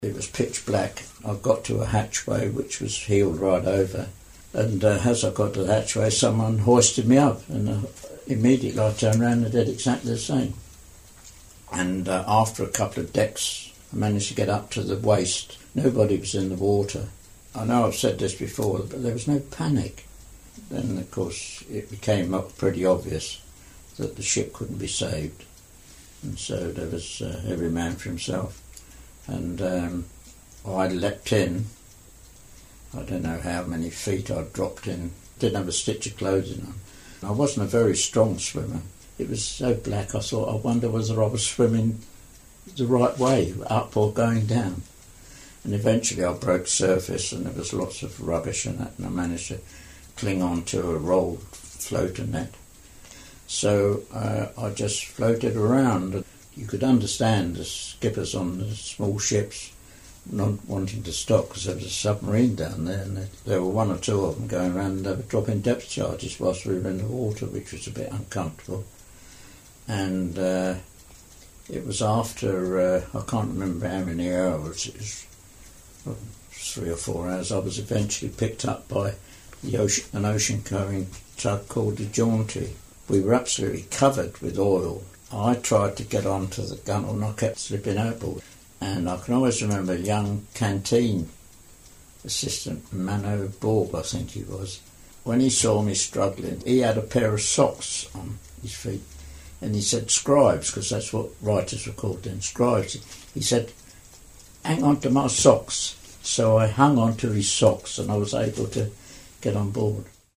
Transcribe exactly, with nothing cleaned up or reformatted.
It was pitch black. I got to a hatchway which was heeled right over, and uh, as I got to the hatchway, someone hoisted me up, and uh, immediately I turned around and did exactly the same. And uh, after a couple of decks, I managed to get up to the waist. Nobody was in the water. I know I've said this before, but there was no panic. Then, of course, it became pretty obvious that the ship couldn't be saved. And so there was uh, every man for himself. And um, I leapt in. I don't know how many feet I dropped in. Didn't have a stitch of clothing on. I wasn't a very strong swimmer. It was so black, I thought, I wonder whether I was swimming the right way, up or going down. And eventually I broke surface, and there was lots of rubbish in that, and I managed to cling on to a rolled floater net. So uh, I just floated around. You could understand the skippers on the small ships not wanting to stop because there was a submarine down there, and there were one or two of them going around, and they were dropping depth charges whilst we were in the water, which was a bit uncomfortable. And uh, it was after, uh, I can't remember how many hours, it was well, three or four hours, I was eventually picked up by the ocean, an ocean-going tug called the Jaunty. We were absolutely covered with oil. I tried to get onto the gunwale and I kept slipping overboard. And I can always remember a young canteen assistant, Mano Borg, I think he was. When he saw me struggling, he had a pair of socks on his feet. And he said, scribes, because that's what writers were called then, scribes. He said, hang on to my socks. So I hung on to his socks and I was able to get on board.